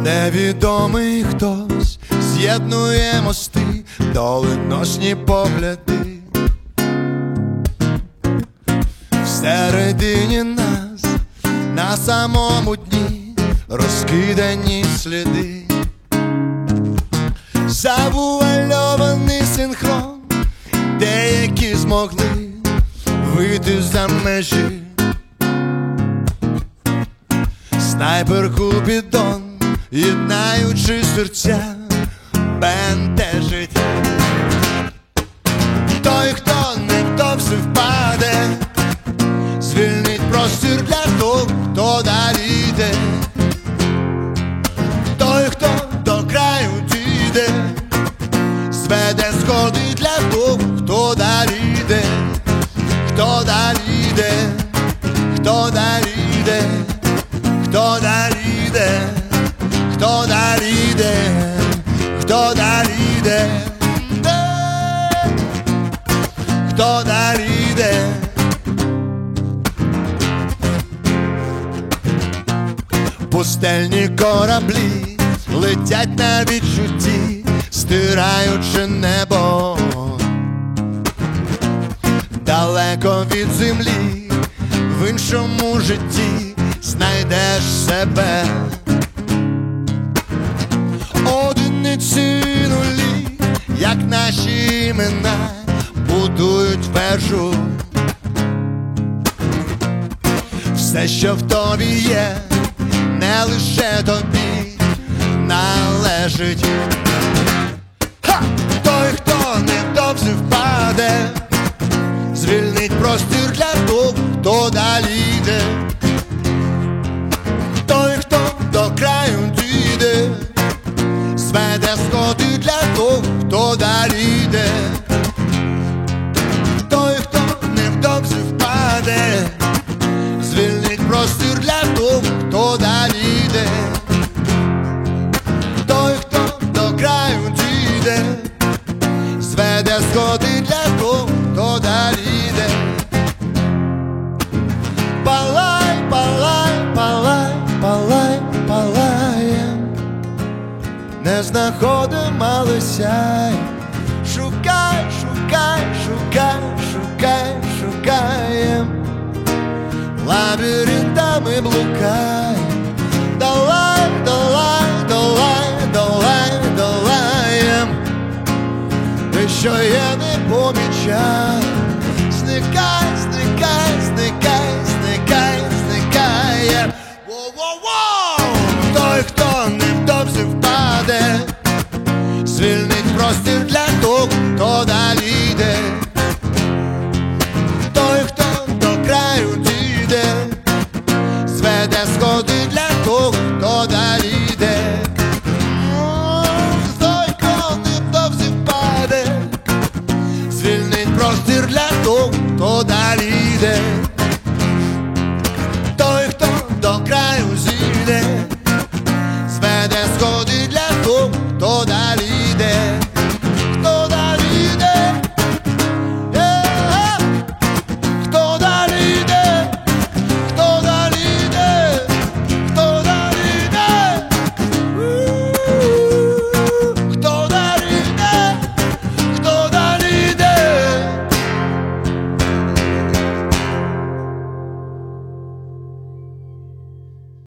Невідомий хтось з'єднує мости, доленосні погляди. Всередині нас, на самому дні, розкидані сліди. Завуальований синхрон, деякі змогли вийти за межі. Снайпер Купідон, єднаючи серця, бентежить. Той, хто невдовзі впаде, звільнить простір для того, хто далі йде. Той, хто до краю дійде, зведе сходи для того, хто далі йде. Хто далі йде, хто далі йде, хто далі йде, хто далі йде, хто далі йде, хто далі йде. Пустельні кораблі летять на відчутті, стираючи небо. Далеко від землі, в іншому житті знайдеш себе. Одиниці нулі, як наші імена, будують вежу. Все, що в тобі є, не лише тобі належить. Ха! Той, хто невдовзі впаде, звільнить простір для того, хто далі йде. Той, хто до краю дійде, зведе сходи для того, хто далі йде. Той, хто невдовзі впаде, звільнить простір для того, хто далі йде. Той, хто до краю дійде, зведе сходи для того, хто далі йде. Палай, палай, палай, палай, палаєм, не знаходим, але сяй. Шукай, шукай, шукай, шукай, шукаєм, лабіринтами блукай. Долай, долай, долай, долай, долаєм, те, що я не помічав. Зникай, зникай, зникай, зникай, зникаєм. Воу-воу-воу! Той, хто невдовзі впаде, звільнить простір для того, хто далі